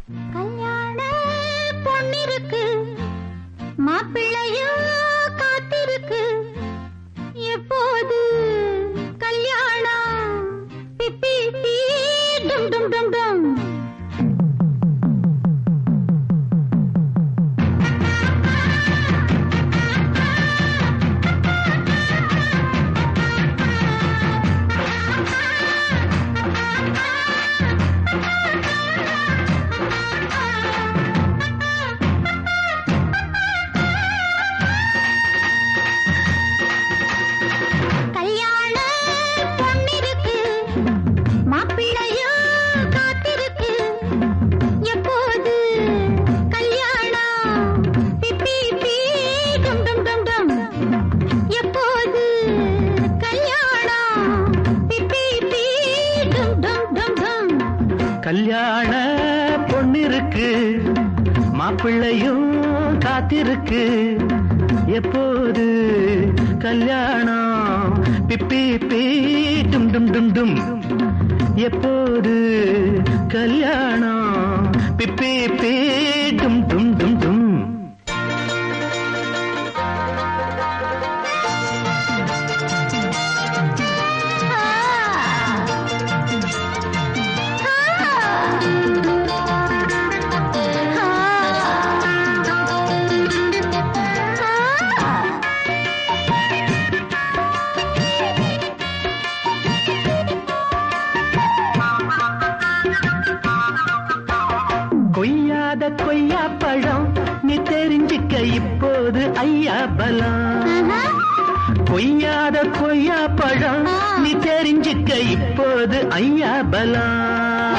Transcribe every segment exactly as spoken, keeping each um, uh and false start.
கல்யாண பொண்ணிருக்கு மாப்பிள்ளையோ காத்திருக்கு எப்போது கல்யாணம் பிப்பி பீ டும் டும் டும் டும் கல்யாண பொண்ணிருக்கு மாப்பிள்ளையும் காத்திருக்கு எப்போது கல்யாணம் பிப்பி பீ டும் டும் டும் டும் எப்போது கல்யாணம் பிப்பி பீ டும் டும் டும் டும் கொய்யாத கொய்யா பழம் நீ தெரிஞ்சிக்க இப்போது ஐயா பலம் கொய்யாத கொய்யா பழம் நீ தெரிஞ்சிக்க இப்போது ஐயா பலம்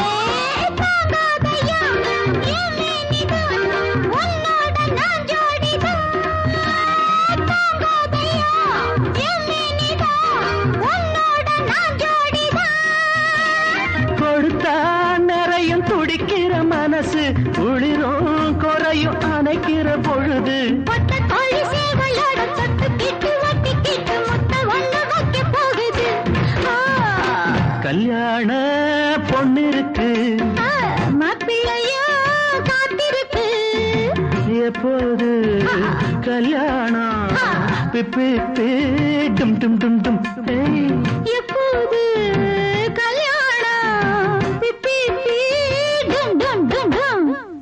கொடுத்தா நிறையும் துடிக்கிற மனசு குளிரும் குறையும் அணைக்கிற பொழுது கல்யாண பொண்ணிருக்கு மாப்பிள்ளையோ காத்திருக்கு எப்போது கல்யாணம் பிப்பி பீ டும் டும் டும் டும் எப்போது கல்யாணம் பிப்பி பீ டும் டும் டும் டும்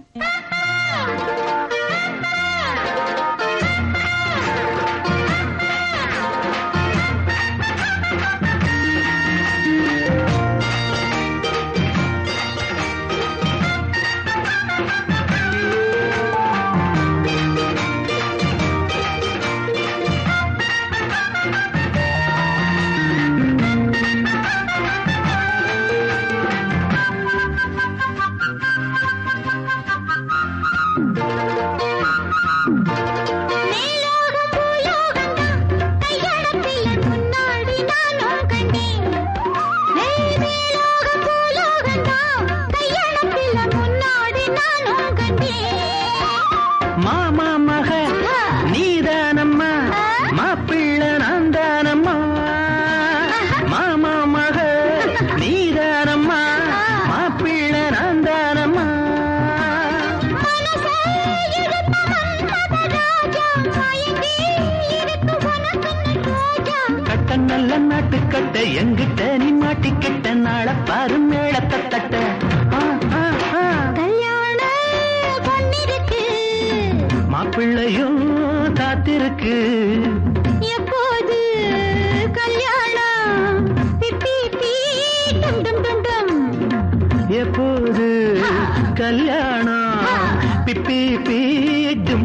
மாமா மக நீதானம்மா மாப்பிள்ளை நான் தானம்மா மாமா மக நீதானம்மா மாப்பிள்ளை நான் தானம்மா கட்ட நல்ல நாட்டுக்கட்ட எங்கிட்ட நீ மாட்டிக்கிட்ட நாள பாரு மேளத்தை தட்ட மாப்பிள்ளையும் காத்திருக்கு எப்போது கல்யாணம் பிப்பி பீ டும் டும் டும் டும் எப்போது கல்யாணம் பிப்பி பீ டும்